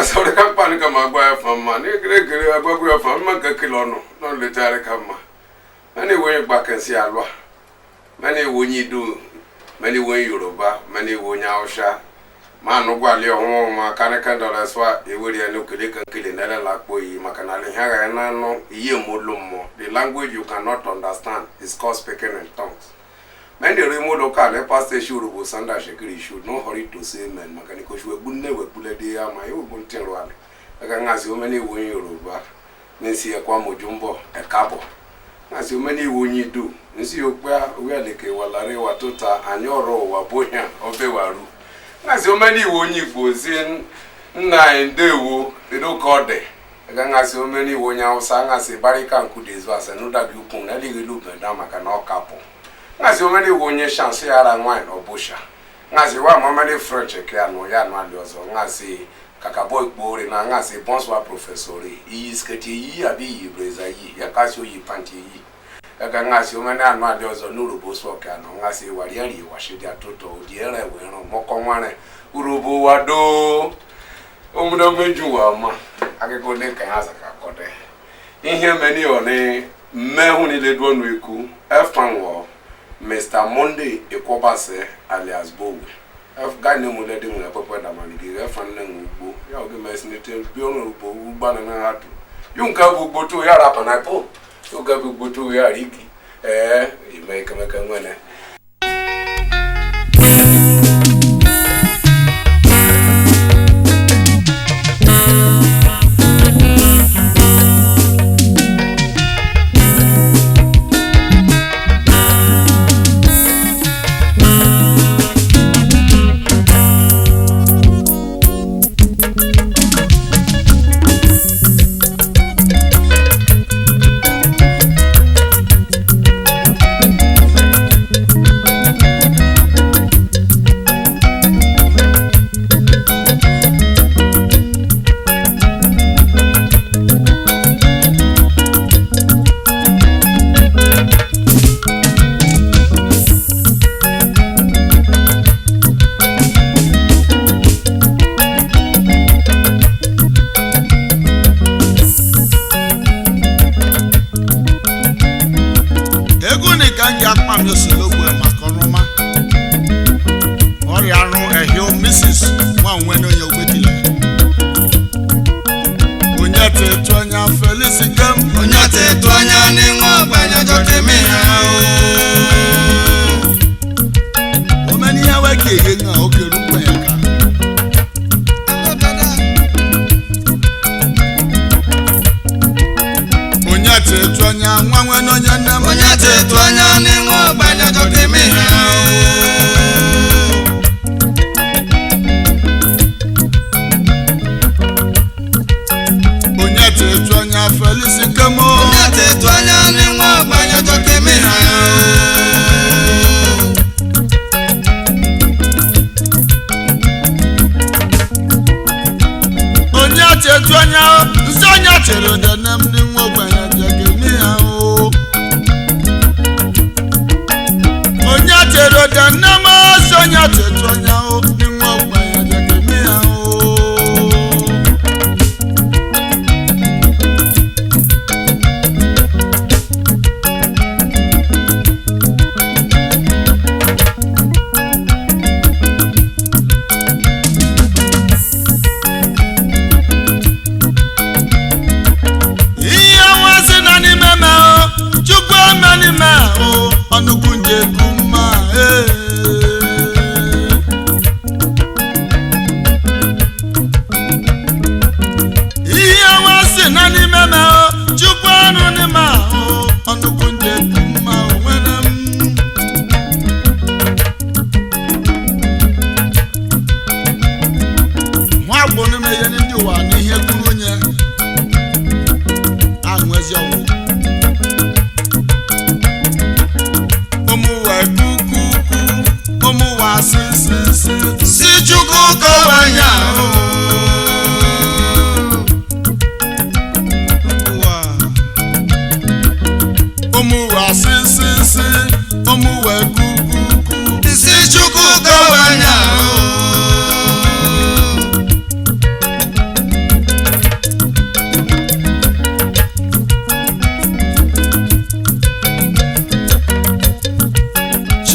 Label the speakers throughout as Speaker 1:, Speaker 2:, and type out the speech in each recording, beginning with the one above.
Speaker 1: sobre campana kama gwa fama ni gregre agwa fama ka kilono no le tare kama mani wo gba kan si alwa mani wo nyidu mani wo Yoruba mani wo nyaosha ma no gwa le ho ma kan kan dola swa e wori anu kele kan kele na la poyi makana le haga na no iye modlomo the language you cannot understand is called speaking in tongues. When the remote local, the pastor should have Sanda Shekiri should not hurry to say men, mechanical should never pull a day on my own terror. I can ask you many when Yoruba, Nancy a Quamo Jumbo, a cabo. As you many when you do, and see you where the Kewalare Tota and your row, a boya of Bewaru. As you many when you was in nine day, they don't call day. I can ask you many when you sang as a barrican could is was another you put a little loop and down like an all couple. Ngazi omeni wonye chance yara wine obusha ngazi wa mamali French kiano ya nwadiozo ngazi kakabo ikbore na ngazi bonsoir professeur yi sketi yi abi yi breza yi ya kasio yi panti yi aka ngazi omeni anwadiozo nurubo so kiano ngazi wariari washidi atoto odiere wero mokonwane urubo wado omudo meju wa ma akeko ne kan azaka kode ihe meni one mehuni le duonu eku efanwo Mr. Monday Ekobase alias Bowe. I've got no more letting a papa that money. The reference will go. You will mess it till beyond the banana. You can't go to your up and I pull. You can't go to your Ricky. You make a winner.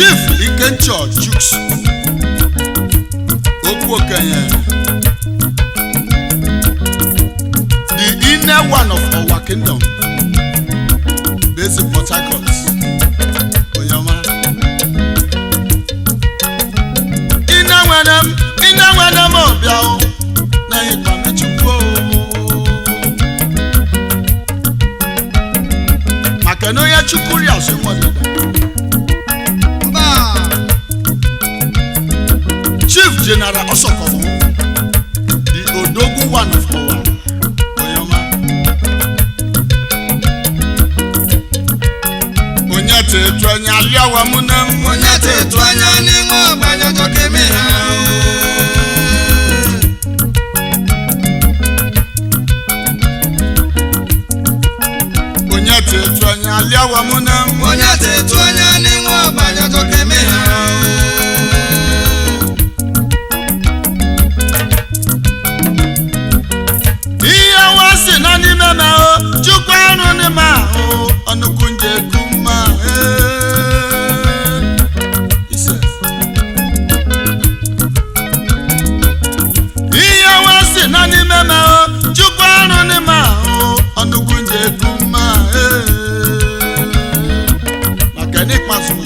Speaker 2: Chief Ikencho Jukes Okwokenye, the inner one of our kingdom, based in Port Harcourt. Oyama. Inner one Obiao, na Ipame Chukwu. Makanoya Chukuri Asumodida. Chief General Osokomo, the Odogu one of our Oyama. Onyate twanya liawa munam,
Speaker 3: Onyate twanya ni ngo banya jokemera.
Speaker 2: Onyate twanya liawa munam,
Speaker 3: Onyate twanya ni ngo banya jokemera.
Speaker 2: Nani mama o chukwanu ni ma o onukunje kuma ise iya wasi nani mama o chukwanu ni ma o onukunje kuma makani pasu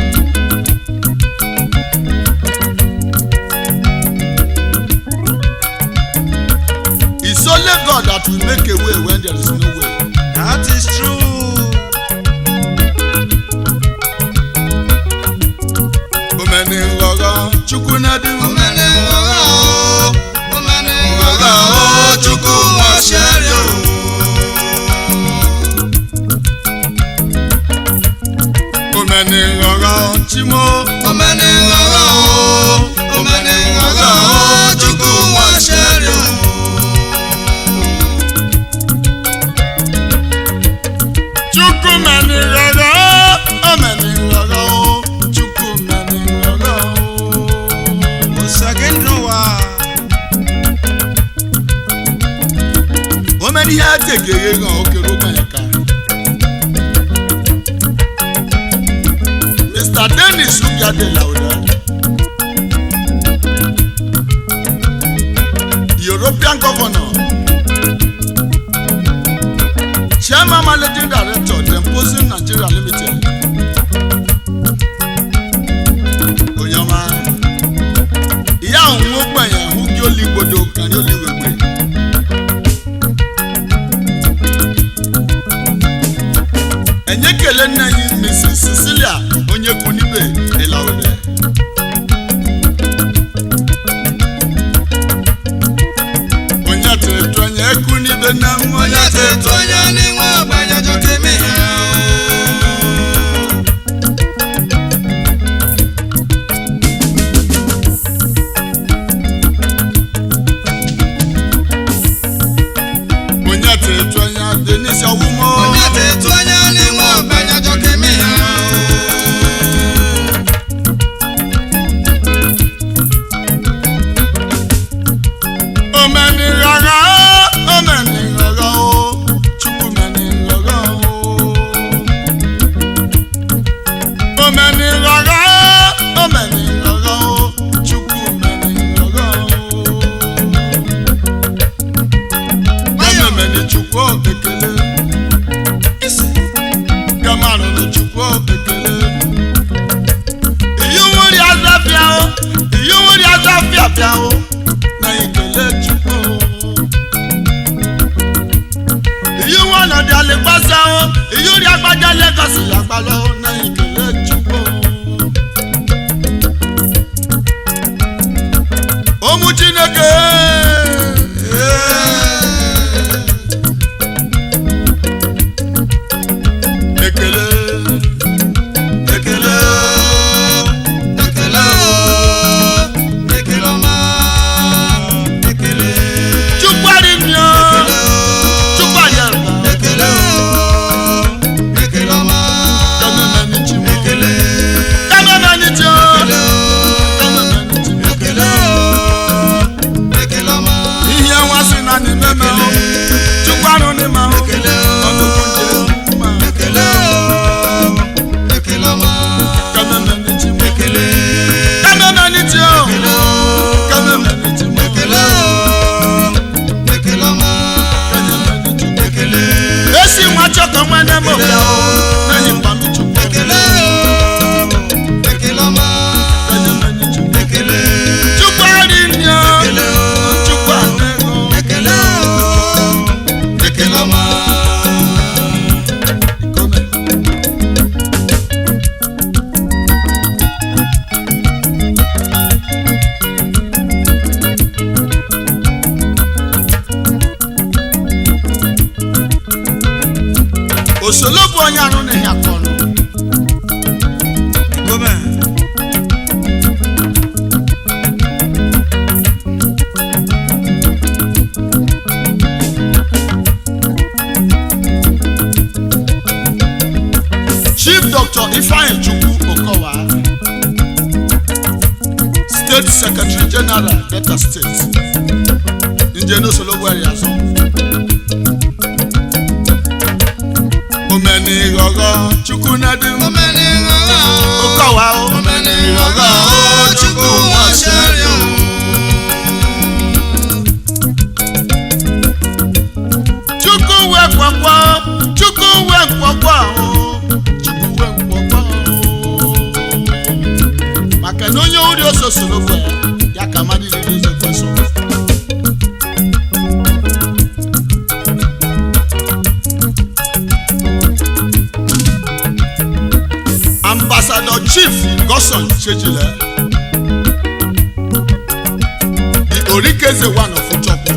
Speaker 2: it's only God that will make a way when there is no way.
Speaker 3: That is true.
Speaker 2: Omeni ngogo chukunadu.
Speaker 3: Omeni ngogo chuku washario.
Speaker 2: Omeni ngogo chimo.
Speaker 3: Omeni ngogo chuku washario. Mr. Dennis Ubiade Lauda, European Governor, Chairman Managing Director, Demposing Nigeria Limited. Oyama, iya unwopa ya hugi oligodo kan oliwegbe. Enyekele nna yi Mrs. Cecilia Onyekunibe Elaude. Onyate twanya ekunibe na Onyate twanya ni ngo banya jokemera.
Speaker 2: Onyate twanya Denise Awumo.
Speaker 3: Onyate twanya ni ngo banya jokemera.
Speaker 2: osolobu onye arụ na ya kọrọ
Speaker 3: Gome.
Speaker 2: Chief Dr. Ifeanyi Chukwu Okowa, State Secretary General, Delta State, Njeno Osolobu area so. Omeni gogo Chukwu nadim.
Speaker 3: Omeni gogo.
Speaker 2: Okowa o.
Speaker 3: Omeni gogo Chukwu waseri o.
Speaker 2: Chukwu we kwakwa, Chukwu we kwakwa o. Maka na onye ori osolobu ya ka mmadụ ile eze kweso. Ambassador Chief Goson Chejile, the Orikeze one of Uchopo.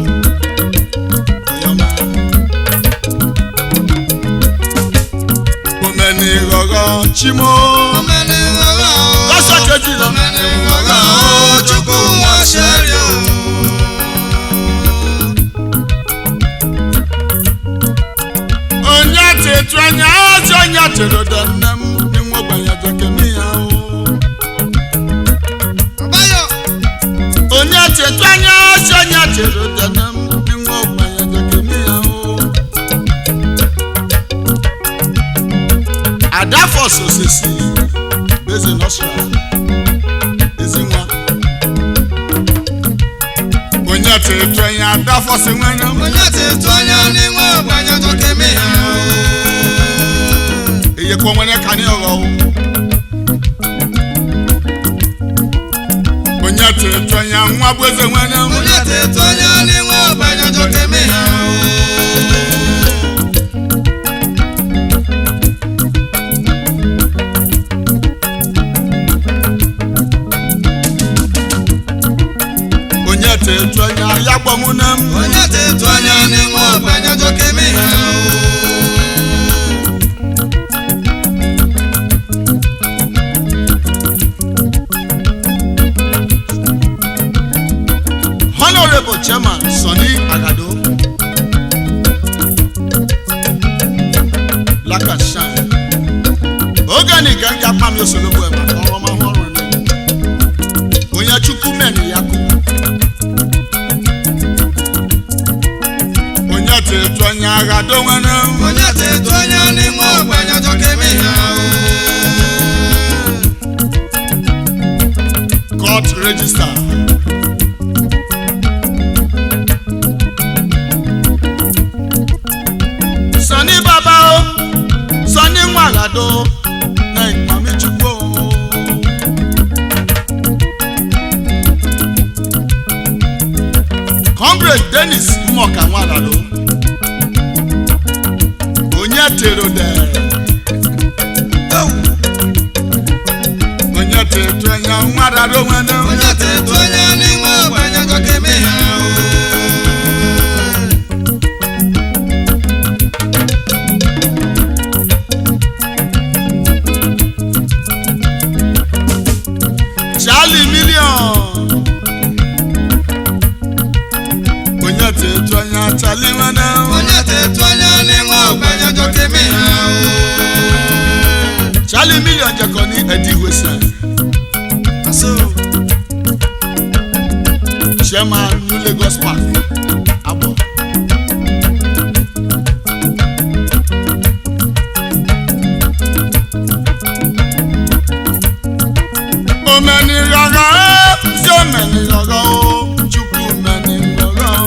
Speaker 2: Omeni gogo Chimo.
Speaker 3: Omeni gogo.
Speaker 2: Goson Chejile.
Speaker 3: Omeni gogo Chukwu waseri o.
Speaker 2: Onye tetu anya ọjọ onye tero danam ni nwa gbanya jekemi ya o.
Speaker 3: Abayo.
Speaker 2: Onye tetu anya ọjọ onye tero danam ni nwa gbanya jekemi ya o. Adafos osisi bezi nosra ezinwa. Onye tetu anya Adafos nwere
Speaker 3: Onye tetu anya ni nwa gbanya jekemi ya o.
Speaker 2: iye ko nwere ka ni ọrọ o. Onye tetu anya nwa bụ eze nwere
Speaker 3: Onye tetu anya ni nwa gbanya jekemi ya o.
Speaker 2: onye tetu anya ya gbọmụna m.
Speaker 3: Onye tetu anya ni nwa gbanya jekemi ya o.
Speaker 2: Honorable Chairman Sonny Agado, Black and Shine. Organic ganja pam Osolobu ema ọrụ ma ọrụ ni. Onye Chukwu meni yaku. Onye tetu anya Agado nwere.
Speaker 3: Onye tetu anya ni nwa gbanya jekemi ya o.
Speaker 2: Court register. Sonny Baba o, Sonny Nwagado na Ikpami Chukwu o. Comrade Dennis Mmoka Nwagado, onye tero dere. Onye tetu anya Nwagado nwere.
Speaker 3: Onye tetu anya ni nwa gbanya jekemi ya o.
Speaker 2: Charlie Million. Onye tetu anya Charlie nwere.
Speaker 3: Onye tetu anya ni nwa gbanya jekemi ya o.
Speaker 2: Charlie Million jekọ ní Edigwesa.
Speaker 3: Aso.
Speaker 2: Chairman New Lagos Park. Abo. Omeni gaga o, Omeni gaga o, Chukwu omeni gaga o.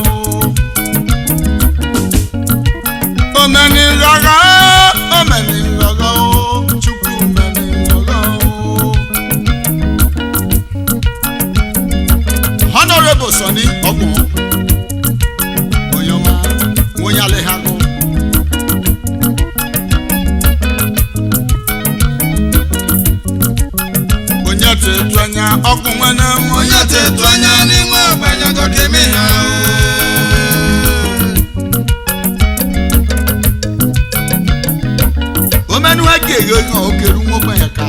Speaker 2: Omeni gaga o, Omeni gaga o, Chukwu omeni gaga o. Honorable Sonny Ogun, Oyoma, Wonyale Hago. Onye tetu anya ọkụ nwere.
Speaker 3: Onye tetu anya ni nwa gbanya jekemi ya o.
Speaker 2: ye yo keru mo gba ya ka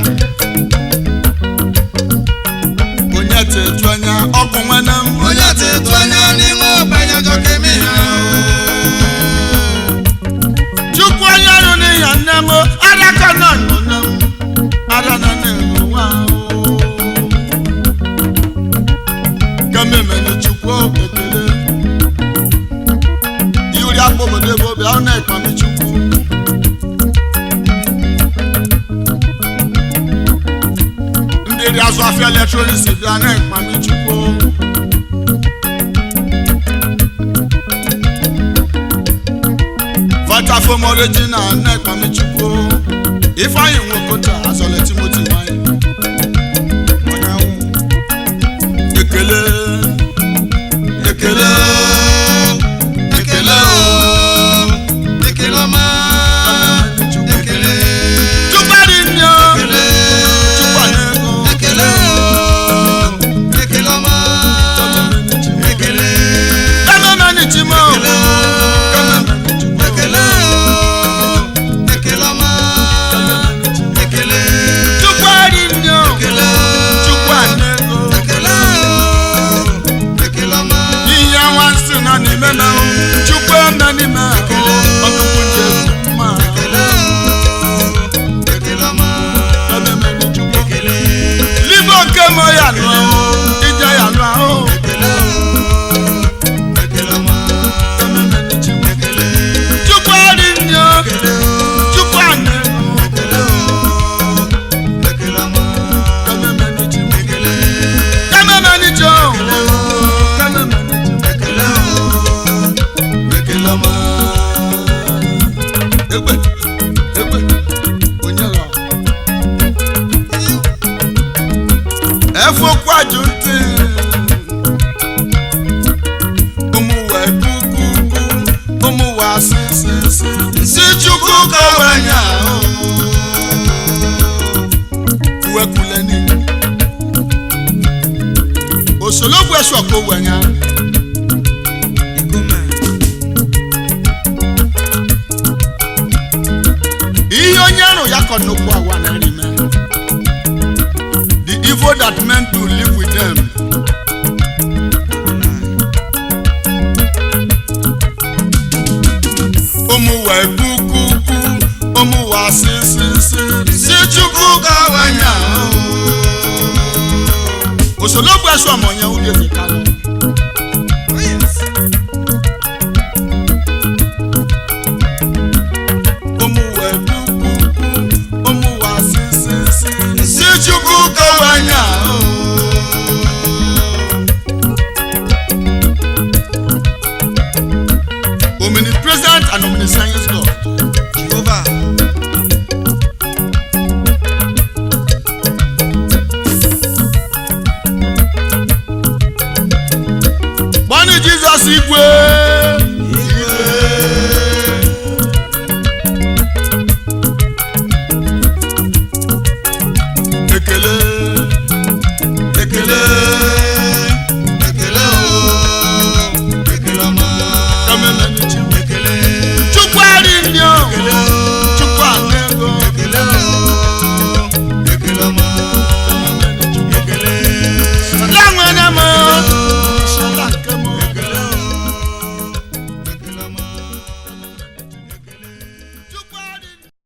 Speaker 2: onya te twanya okunwa na
Speaker 3: Onya te twanya ni mo banya joke mi ha
Speaker 2: chukwu anya no ni ya na mo adaka na no na adana na wa kameme no chukwu ekele yuri akpobo de bo bia na ekpa mi chukwu ndiri azu afia electronics bia na ekpa mi chukwu Vatafom original na ekpa mi chukwu Ifeanyi Nwokota azole Timothy wine Onyawu ekele ekele ekele
Speaker 3: ekele ma ekele
Speaker 2: Chupari nyo Chupane
Speaker 3: ekele ekele ma ekele
Speaker 2: Kama mani chimo
Speaker 3: ekele ekele ma ekele
Speaker 2: Chupari nyo
Speaker 3: ekele
Speaker 2: Chupane
Speaker 3: ekele ekele ma
Speaker 2: Iya wansi na ni mena Chupwa na ni ma Onukunje ma
Speaker 3: ekele ekele ma
Speaker 2: Kama mani chukwu
Speaker 3: ekele
Speaker 2: Libo kemo ya no Ija ya no
Speaker 3: ekele ekele ma
Speaker 2: Kama mani chukwu
Speaker 3: ekele
Speaker 2: Chupari nyo Chupane
Speaker 3: ekele ekele ma
Speaker 2: Kama mani chukwu
Speaker 3: ekele
Speaker 2: Kama mani chukwu Kama mani chukwu
Speaker 3: ekele ekele ma
Speaker 2: Egbe Egbe Onyala Efo kwaju nti Omuwe kukuku Omuwa sisi Si chukwu kawanya Uwe kuleni Osologwu eswa kowanya Ihe onye arụ ya kọ nnukwu agwa na nri mee the evil that men do live with them Omuwa kukuku Omuwa si chukwu kawanya Osologwu eswa monye uge zikalo